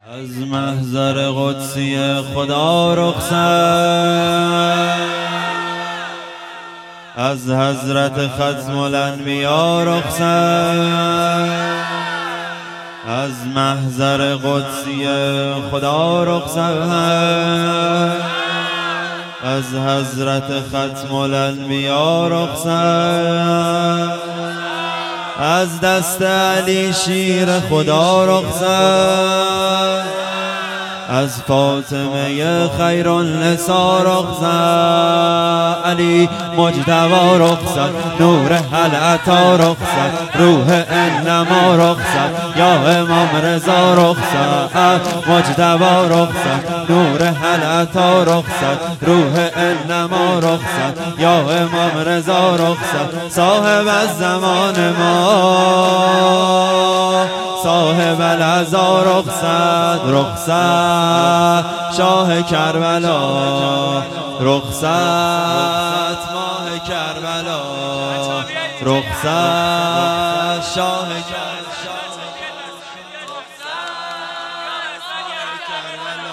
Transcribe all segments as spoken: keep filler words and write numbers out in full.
از محضر قدسی خدا رخصت، از حضرت ختم الانبیا رخصت، از محضر قدسی خدا رخصت، از حضرت ختم الانبیا رخصت، از دست علی شیر خدا رخصت، از فاطمه خیرالنسا رخصت، علی مجتبی رخصت، نور هل عطا رخصت، روح انما رخصت، یا امام رضا رخصت، مجتبی رخصت، نور هل عطا رخصت، روح انما رخصت، یا امام رضا رخصت، صاحب الزمان ما، صاحب العزا رخصت، رخصت شاه کربلا، رخصت ماه کربلا، رخصت شاه کربلا،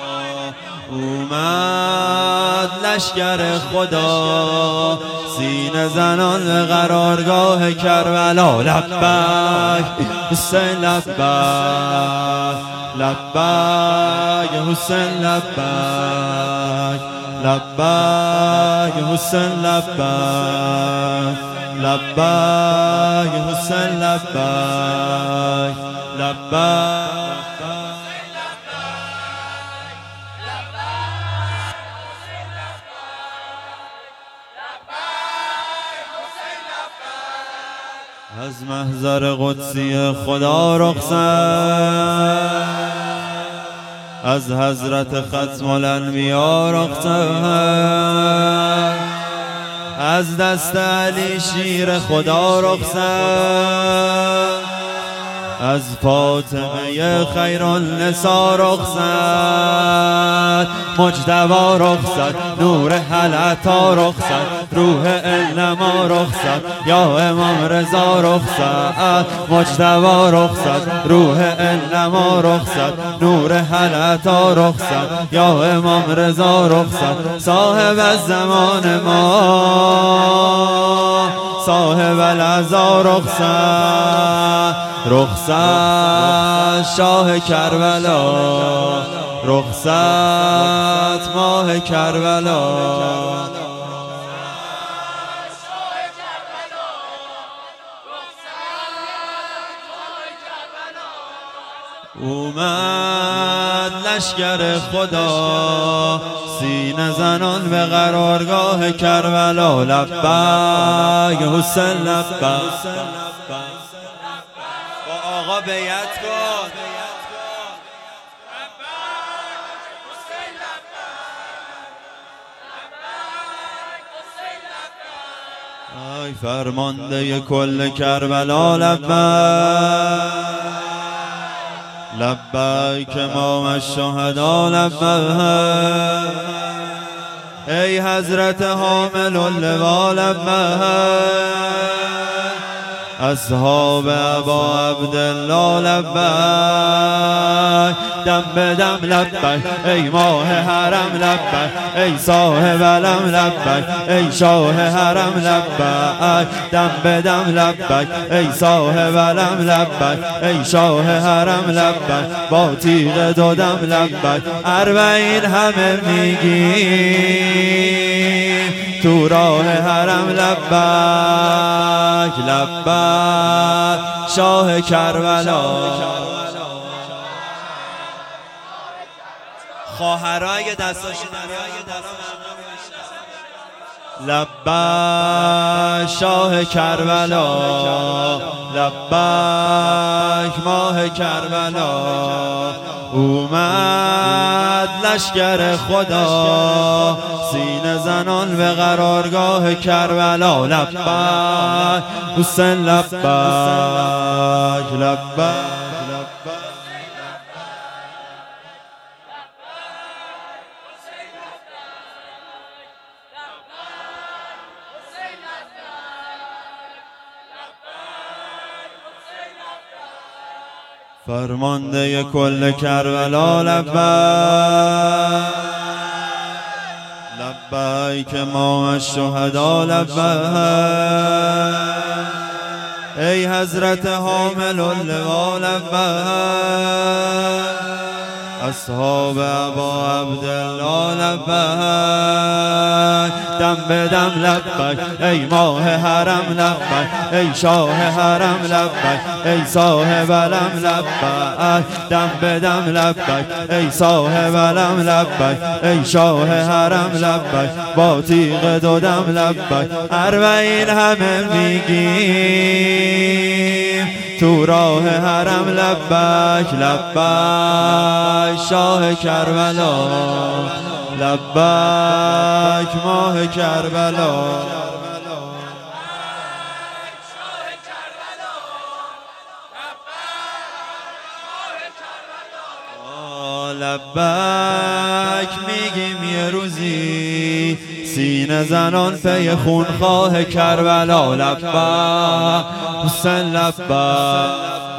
اومد لشکر خدا سینه زنان به قرارگاه کربلا، لبیک حسین لبیک، لبیک حسین لبیک، لبیک حسین لبیک، لبیک حسین لبیک، لبیک از محضر قدسی خدا رخصت، از حضرت ختم الانبیا رخصت، از دست علی شیر خدا رخصت، از فاطمه خیرالنسا رخصت، مجتبی رخصت، نور هل عطا رخصت، روح انما رخصت، یا امام رضا رخصت، مجتبی رخصت، روح انما رخصت، نور هل عطا رخصت، یا امام رضا رخصت، صاحب الزمان ما، صاحب العزا رخصت، رخصت شاه کربلا، رخصت ماه کربلا، اومد لشکر خدا سینه زنان به قرارگاه کربلا، لبیک حسین لبیک، با آقا بیعت کن، ای فرمانده کل کربلا لبیک، لبیک امام الشهدا لبیک، ای حضرت حامل اللوا لبیک، اصحاب ابا عبدالله لبیک، دم به دم لبیک، ای ماه حرم لبیک، ای صاحب علم لبیک، ای شاه حرم لبیک، دم به دم لبیک، ای صاحب علم لبیک، ای شاه حرم لبیک، با تیغ دو دم لبیک، اربعین همه میگیم تو راه حرم لبیک، لبیک شاه کربلا، خواهرای دستاشون لبیک شاه کربلا، لبیک ماه کربلا، اومد لشکر خدا سینه زنان به قرارگاه کربلا، لبیک حسین لبیک، لبیک فرمانده کل کربلا لبیک لبیک ما الشهدا لبیک ای حضرت حامل اللوا لبیک اصحاب ابا عبدالله لبیک دم به دم لبیک ای ماه حرم لبیک ای شاه حرم لبیک ای صاحب علم لبیک دم به دم لبیک ای صاحب علم لبیک ای شاه حرم لبیک با تیغ دو دم لبیک اربعین همه میگیم تو راه حرم لبیک لبیک شاه کربلا لبیک ماه کربلا لبیک میگیم یه روزی سینه زنان پی خونخواه کربلا لبیک حسین لبیک